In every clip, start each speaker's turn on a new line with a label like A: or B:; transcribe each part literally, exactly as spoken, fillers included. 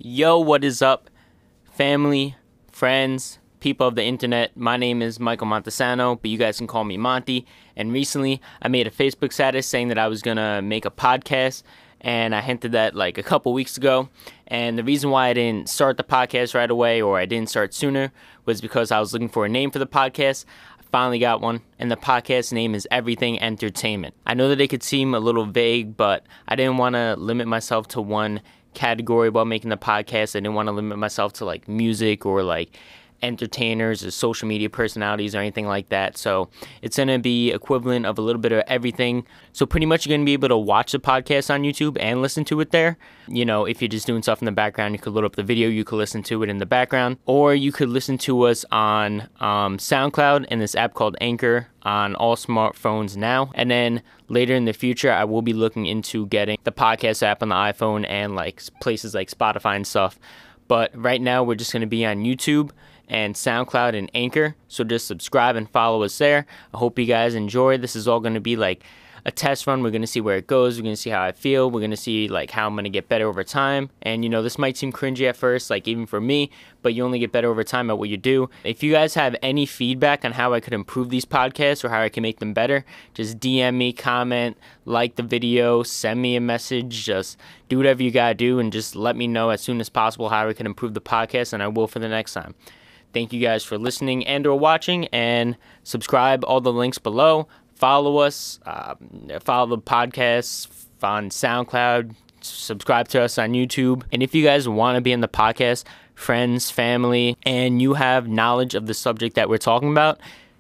A: Yo, what is up, family, friends, people of the internet? My name is Michael Montesano, but you guys can call me Monty. And recently, I made a Facebook status saying that I was gonna make a podcast, and I hinted that like a couple weeks ago. And the reason why I didn't start the podcast right away, or I didn't start sooner, was because I was looking for a name for the podcast. I finally got one, and the podcast name is Everything Entertainment. I know that it could seem a little vague, but I didn't want to limit myself to one category while making the podcast. I didn't want to limit myself to like music or like entertainers or social media personalities or anything like that. So it's going to be equivalent of a little bit of everything. So pretty much you're going to be able to watch the podcast on YouTube and listen to it there. You know, if you're just doing stuff in the background, you could load up the video, you could listen to it in the background, or you could listen to us on um, SoundCloud and this app called Anchor on all smartphones now. And then later in the future, I will be looking into getting the podcast app on the iPhone and like places like Spotify and stuff. But right now, we're just going to be on YouTube and SoundCloud and Anchor. So just subscribe and follow us there. I hope you guys enjoy. This is all going to be like a test run. We're going to see where it goes. We're going to see how I feel. We're going to see like how I'm going to get better over time. And you know, this might seem cringy at first, like even for me, but you only get better over time at what you do. If you guys have any feedback on how I could improve these podcasts or how I can make them better, just D M me, comment, like the video, send me a message, just do whatever you got to do and just let me know as soon as possible how I can improve the podcast, and I will for the next time. Thank you guys for listening and or watching, and subscribe, all the links below. Follow us, uh, follow the podcast on SoundCloud, subscribe to us on YouTube. And if you guys want to be in the podcast, friends, family, and you have knowledge of the subject that we're talking about,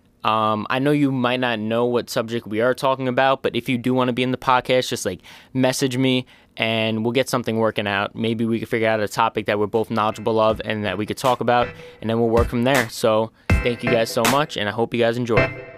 A: um, I know you might not know what subject we are talking about, but if you do want to be in the podcast, just like message me and we'll get something working out. Maybe we could figure out a topic that we're both knowledgeable of and that we could talk about, and then we'll work from there. So thank you guys so much, and I hope you guys enjoy.